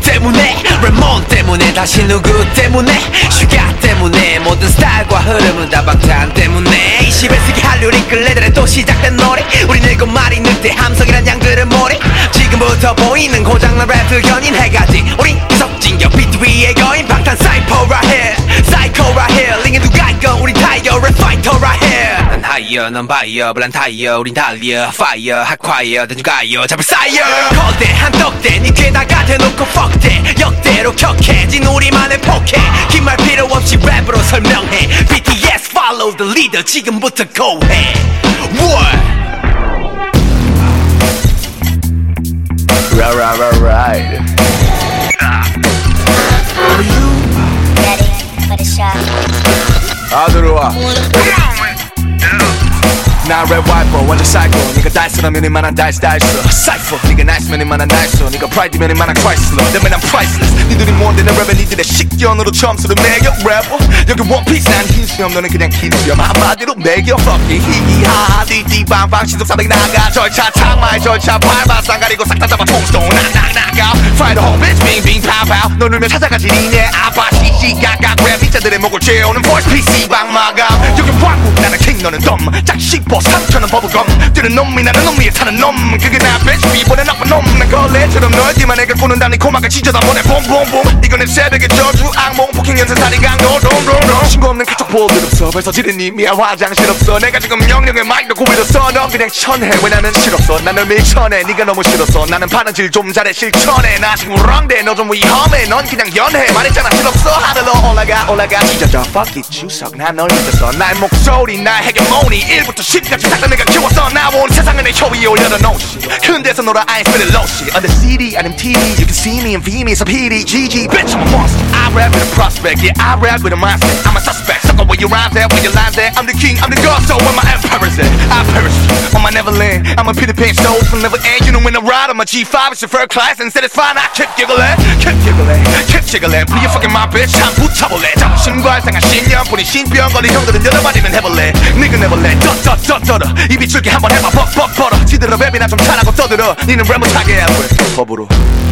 때문에 레몬 때문에 다시 누구 때문에 슈가 때문에 모든 스타일과 흐름은 다 방탄 때문에 21세기 한류 링클레들의 또 시작된 노래 우리 늙고 말이 늑대 함성이란 양들의 머리 지금부터 보이는 고장난 랩들 견인 해가지 우린 이석진격 비트 위의 거인 방탄 사이퍼 right here 사이코 right here 링에 누가 있건 우린 타이거 랩 파이터 right here 난 하이어 넌 바이어 블란 타이어 우린 달려 파이어 핫콰이어 대중 가요 잡을 사이어 거대한 떡대 니 귀에다가 대놓고 fuck that 역대로 격해진 우리만의 포켓 긴 말 필요 없이 랩으로 설명해 BTS follow the leader 지금부터 go 해 What? Right. Are you ready for the shot? 들어와. 나 랩 와이퍼 완전 사이코 니가 달스라면 이만한 달스 사이퍼 니가 나이스면 이만한 나이스 니가 프라이드면 이만한 크라이슬러 내면 난 프라이슬레스 니들이 뭔데 내 랩에 니들의 식견으로 점수를 매겨 래퍼 여기 원피스 난 흰 수염 너는 그냥 긴 수염 한마디로 매겨 Fuck it 히히하하 띠띠방방 신속 300 나가 절차 장마의 절차 밟아 쌍가리고 싹 다 잡아 통스톤 낙낙낙아 Fry the whole bitch 빙빙 파우파우 너 울면 찾아가지 니네 아빠 시시각각 랩 피자들의 목을 채우는 voice PC 방마감 여기 왕국 나는 킹 너는 덤 짝 씹어 3천원 버블검 뛰는 놈이 나는 놈 위에 타는 놈 그게 나 bitch 위보내 나쁜 놈난 걸레처럼 널기만 애가 꾸는다 네 코막을 찢어다 보내 봄봄봄 이건 내 새벽의 저주 악몽 폭행 연쇄살인 강도 롱롱롱 신고 없는 카톡 볼일 없어 벌써 지른 님이야 화장실 없어 내가 지금 명령의 마이크로 고비로써 넌 그냥 천해 왜 나는 싫었어 나는 밀천해 네가 너무 싫었어 나는 바느질 좀 잘해 실천해 나 지금 랑대 너 좀 위험해 넌 그냥 연해 말했잖아 싫었어 하늘로 올라가 찢어져 fuck it 주석 난 널 믿었어 나의 목소리 나의 헤게모니 1부터 10까지 다 내가 키웠어 나 온 세상을 내 혀 위에 올려놓은 no shit 흔대서 놀아 I ain't spitting low shit on the CD and MTV you can see me and view me so PD GG bitch I'm a monster I rap with a prospect yeah I rap with a mindset I'm a suspect sucker where you rhyme there where you line there I'm the king I'm the god so where my emperor's at I perish on my Neverland I'm a Peter Pan soul from never end you know when I ride I'm a G5 it's your first class and said it's fine I keep giggling Please you fucking my bitch 참 붙어볼래 자부심과 상한 신념뿐인 신병거리 형들은 여러 마디는 해볼래 니가 내볼래 떠 입이 줄게 한번 해봐 벅벅 벌어 지들어 랩이나 좀 잘하고 떠들어 니는 랩 못하게 해야 돼 법으로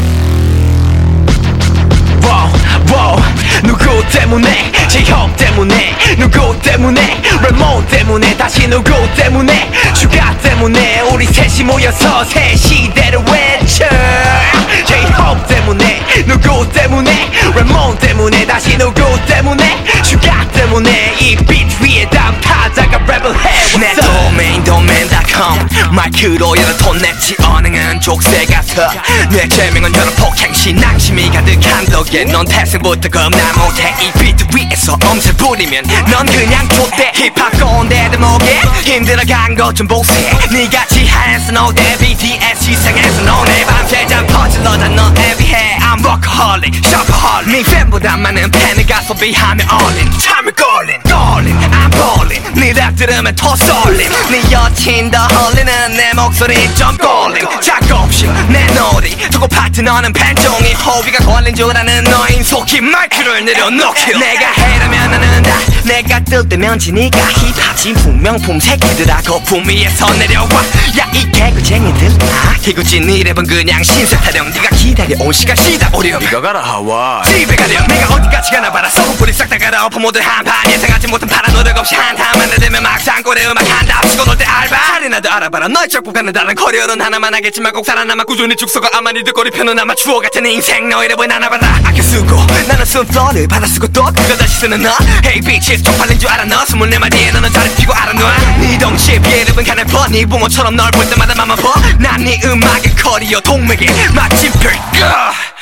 wow 누구 때문에 제형 때문에 누구 때문에 레몬 때문에 다시 누구 때문에 슈가 때문에 우리 셋이 모여서 새 시대를 외쳐 제형 때문에 누구 때문에 레몬 때문에 다시 누구 때문에 슈가 때문에 이 비트 위에 담타자가 랩을 해 내 domain.com 마이크로 여러 톤 냈지 언행은 족쇄 같아 내 제명은 여러 폭행시 낭심이 가득한 덕에 넌 태생부터 겁나 못해 이 비트 위에서 엄살 부리면 넌 그냥 좆대 힙합 꼰대 대목에 힘들어간 것 좀 보세 니같이 한스 노대 BTS 시상에서 너네 밤새자 퍼질러다 넌 애비해 I'm workaholic, shopaholic 네 팬보다 많은 팬을 가소비하며 all-in 참을 걸린 I'm ballin' 네 랩 들으면 더 쏠림 네 여친 더 헐리는 내 목소리 좀 꼴림 작업실 내 놀이 두고 파트너는 팬종이 호비가 걸린 줄 아는 너인 속히 마이크를 내려놓기 내가 해라면 나는 다 내가 뜰 때면 지니까 힙합 진품명품 새끼들아 거품 위에서 내려와 야 이 개구쟁이들 개구진 네 랩은 그냥 신세 타령 네가 기다려온 시간 시다 오렴 니가 가라 하와이 집에 가렴 내가 어디까지 가나 봐라 썩은 싹 다 갈아엎어 모두 한판 예상하지 못한 파란 노력 없이 한타만 내대면 막상 꼴에 음악 한다 치고 놀 때 알바 차리나도 알아봐라 너의 적국가는 다른 커리어는 하나만 하겠지만 꼭 살아남아 꾸준히 죽서가 아마 니들 꼬리표는 아마 추억 같은 인생 너의 랩은 하나봐라 아껴 쓰고 나는 쓴 플러를 받아 쓰고 또 그걸 다시 쓰는 너 Hey bitches 쪽팔린 줄 알아 너 24마디에 너는 다리 피고 알아놔 네 덩치에 비해 랩은 가늘퍼 네 부모처럼 널 볼 때마다 맘 아파 난 네 음악의 커리어 동맥에 마침표